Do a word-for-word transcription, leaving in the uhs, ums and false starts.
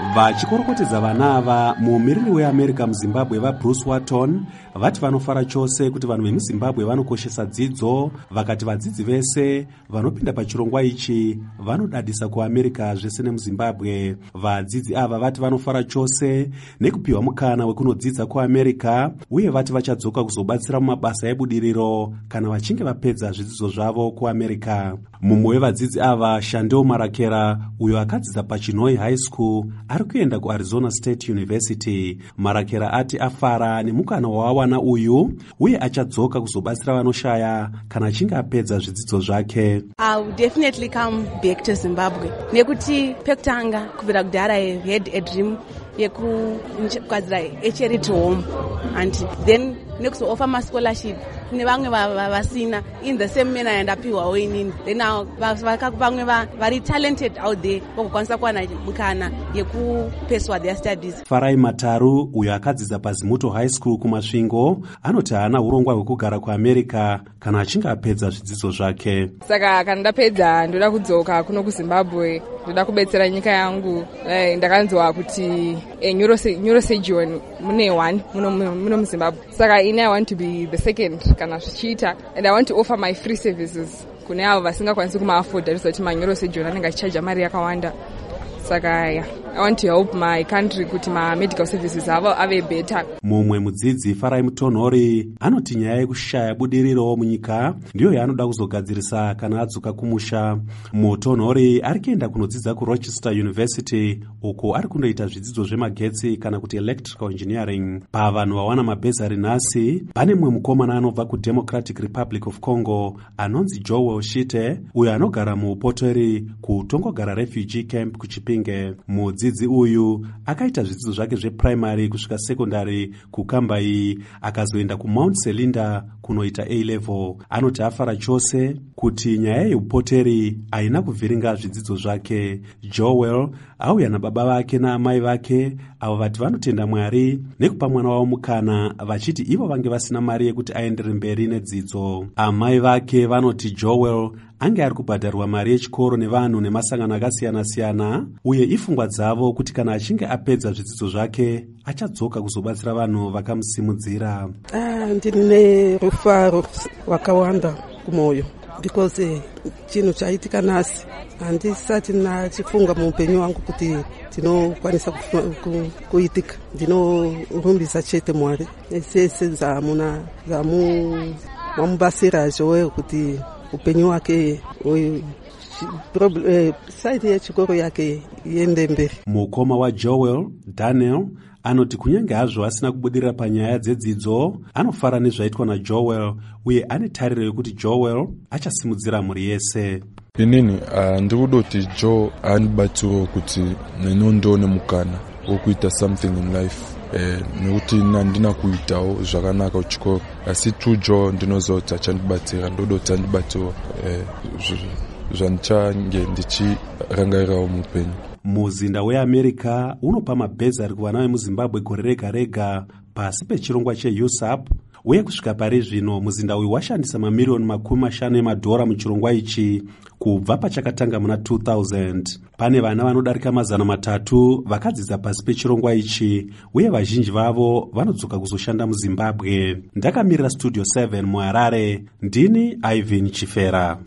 vachikorokotedza vana ava, mumiriri weamerica muzimbabwe vaBruce Watton vati vanofara chose kuti vanhu vemuzimbabwe vanokoshesa dzidzo, vakati vadzidzi vese vanopinda pachirongwa ichi vanodadisa kuamerica zvese nemuzimbabwe. Vadzidzi ava vati vanofara chose nekupiwa mukana wekunodzidza kuamerica, uye vati vachadzoka kuzobatsira mumabasa ebudiriro kana vachinge vapedza zvidzidzo zvavo kuamerica. Mumwe wevadzidzi ava, Shandeo Marakera, uyo akadzidza paChinhoyi High School, ari kuenda kuArizona State University. Marakera ati afara nemukana wawana uyu, uye achadzoka kuzobatsira vanoshaya kana achinge apedza zvidzidzo zvake. I will definitely come back to Zimbabwe. Nekuti pekutanga kubvira kudhara I had a dream yekugadzira a charity home, and then nekuzooffer ma scholarship kune vamwe vasina in the same manner yandapiwawo inini. Then now vamwe vari talented out there vokukwanisa kuwana mukana yekupeswa their studies. Farai Mataru, uyo akadzidza paZimuto High School kumasvingo, anoti haana urongwa hwekugara kuamerica kana achinge apedza zvidzidzo zvake. Saka kana ndapedza ndoda kudzoka kuno kuZimbabwe, ndoda kubetsera nyika yangu. Ndakanzwa kuti neurosurgeon mune one muno muZimbabwe. Saka ine I want to be the second kana zvichiita, and I want to offer my free services kune avo vasingakwanisi kumaafoda rizoti maneurosurgeon anenge achichaja mari yakawanda. Saka yeah, I want to help my country kuti ma medical services avo ave better. Mumwe mudzidzi Farai Mutonhori anoti nyaya yekushaya budiriro munyika ndiyo yaanoda kuzogadzirisa kana adzoka kumusha. Mutonhori ari kuenda kunodzidza kuRochester University, uko ari kundoita zvidzidzo zvemagetsi kana kuti electrical engineering. Pavanhu vawana mabhezari nhasi, pane mumwe mukomana anobva kuDemocratic Republic of Congo anonzi Joel Shite, uyo anogara muUpotori kutongogara refugee camp kuChipinge. Mudzidzi uyu akaita zvidzidzo zvake zveprimary kusvika sekondari kuKambai, akazoenda kuMount Selinda kunoita A level. Anoti afara chose kuti nyaya yeUpoteri haina kuvhiringa zvidzidzo zvake. Joel auya nababa vake naamai vake, avo vati vanotenda Mwari nekupa mwana wavo mukana, vachiti ivo vange vasina mari yekuti aendere mberi nedzidzo. Amai vake vanoti Joel ange ari kubhadharwa mari yechikoro nevanhu nemasangano akasiyana-siyana, uye ifungwa dzavo kuti kana achinge apedza zvidzidzo zvake achadzoka kuzobatsira vanhu vakamusimudzira. Ah, ndine rufaro wakawanda kumwoyo because eh, chinhu chaitika nhasi handisati nachifunga muupenyu wangu kuti ndinokwanisa kuitika. Ndinorumbisa chete Mwari nesese zamuna zamu wamubasira zvowe kuti upenyu wake eh, saidi yechikoro yake iende mberi. Mukoma waJoel, Daniel, anoti kunyange hazvo asina kubudirira panyaya dzedzidzo, anofara nezvaitwa naJoel, uye ane tariro yekuti Joel achasimudzira mhuri yese. Inini uh, ndikuda kuti Joe andibatsiro kuti nenondione mukana wokuita something in life. Eh, nekuti ndina kuitawo zvakanaka kuchikoro, asi tu Joe ndinozoti achandibatsira, ndoda kuti andibatsiro eh, zvanichange ndichirangarirawo muupenyu. Muzinda weAmerica unopa mabhezari kuvana vemuZimbabwe gore rega rega pasi pechirongwa cheU S A P, uye kusvika pari zvino muzinda uyu washandisa mamiriyoni makumi mashanu emadhora muchirongwa ichi kubva pachakatanga muna two thousand. Pane vana vanodarika mazana matatu vakadzidza pasi pechirongwa ichi, uye vazhinji vavo vanodzoka kuzoshanda muZimbabwe. Ndakamirira Studio seven muHarare, ndini Ivan Chifera.